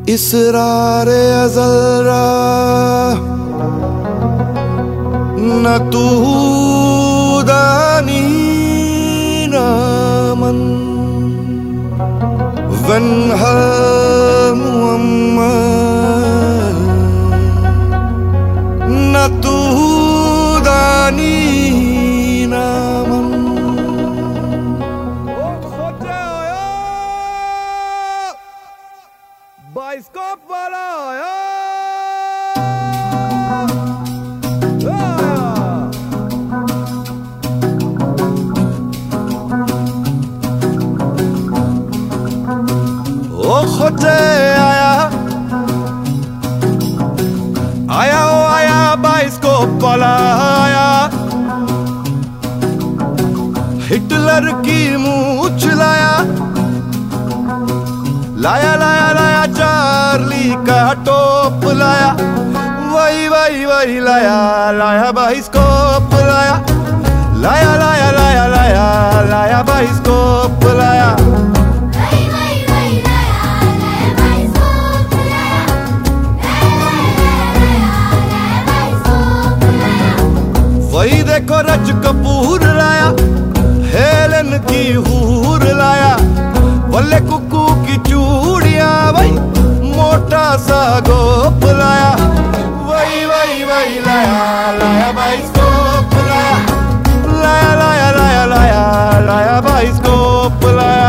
इसरार अज़ल न तू दानी न मन वन मुहम्मद न तू दानी न मन। बाइस्कोप वाला आया। ओ खोजे आया आया ओ आया बाइस्कोप वाला आया। हिटलर की मूंछ लाया लाया लाया लाया चार्ली का टोप लाया। वही वही वही लाया लाया बाइस्कोप लाया लाया लाया लाया लाया लाया बाइस्कोप लाया। वही देखो रज कपूर लाया हेलन की हूर लाया। बल्ले कुकू की चूड़िया भाई मोटा सा गोप लाया। वही वही वही लाया लाया बाइस्कोप लाया लाया लाया लाया लाया लाया बाइस्कोप लाया।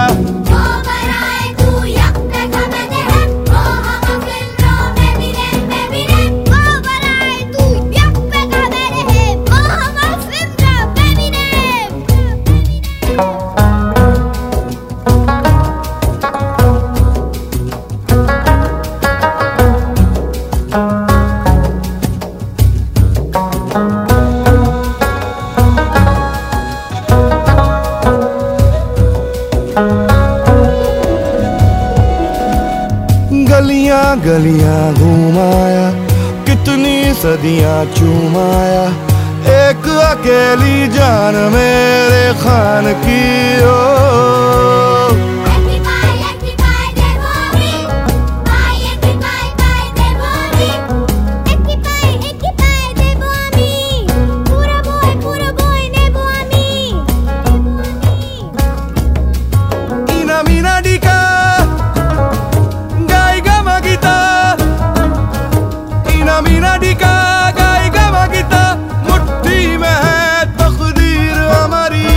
गलियां गलियां घुमाया कितनी सदियां चुमाया। एक अकेली जान मेरे खान की ओ। मीना डिका गाएगा गीता मुट्ठी में है तकदीर हमारी।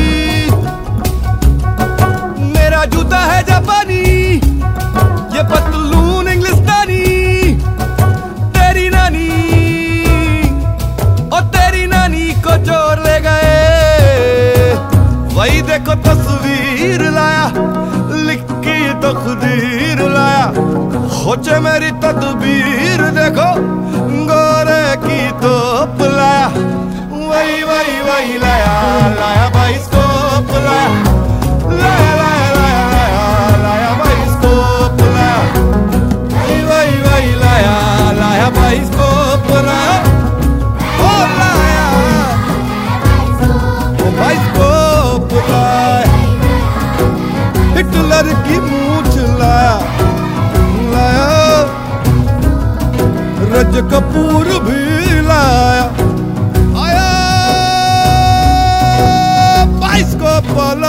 मेरा जूता है जापानी ये पतलून इंग्लिस्तानी। तेरी नानी और तेरी नानी को चोर ले गए। वही देखो तस्वीर लाया लिख की तकदीर लाया। खोचे मेरी तदबीर देखो गोरे की तोप लाया। वही वही वही लाया लाया बाइस्कोप लाया लाया लाया लाया लाया लाया बाइस्कोप लाया। वही वही वही लाया लाया बाइस्कोप लाया ओ लाया ओ बाइस्कोप लाया। हिटलर की मूंछ लाया रज कपूर भी लाया आया बाइस्कोप